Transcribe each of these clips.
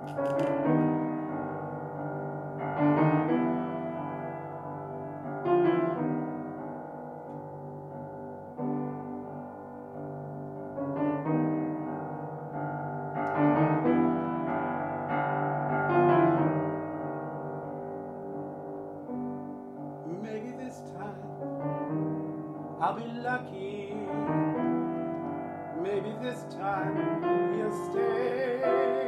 Maybe this time I'll be lucky. Maybe this time he'll stay.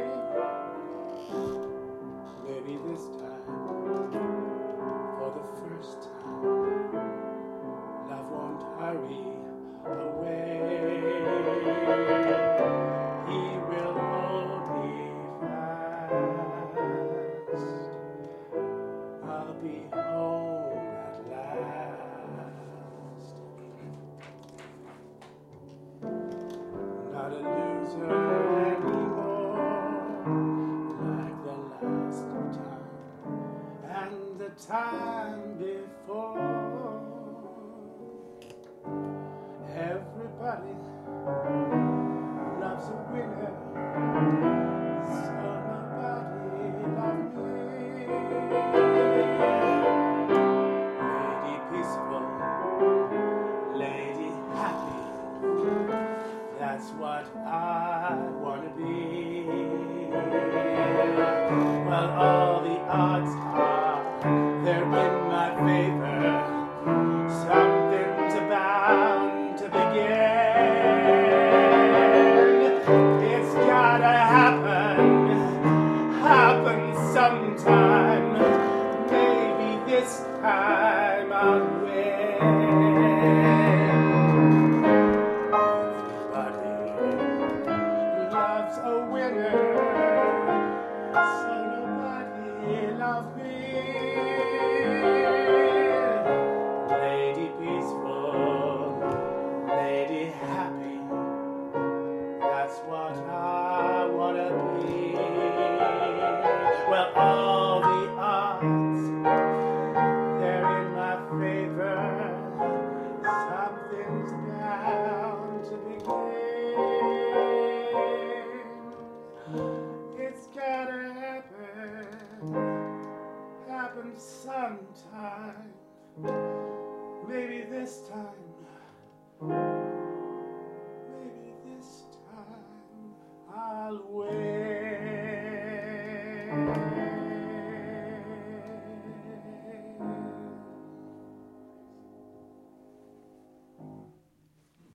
Maybe this time, for the first time, love won't hurry away. He will hold me fast. I'll be home at last. Not a loser anymore, like the last time and the time before. Everybody loves a winner, so nobody loves me. Lady peaceful, lady happy, that's what I want to be. Well, all the odds are, they're in my favor. Something's bound to begin. It's gotta happen sometime. Maybe this time I'll win. Everybody loves a winner, so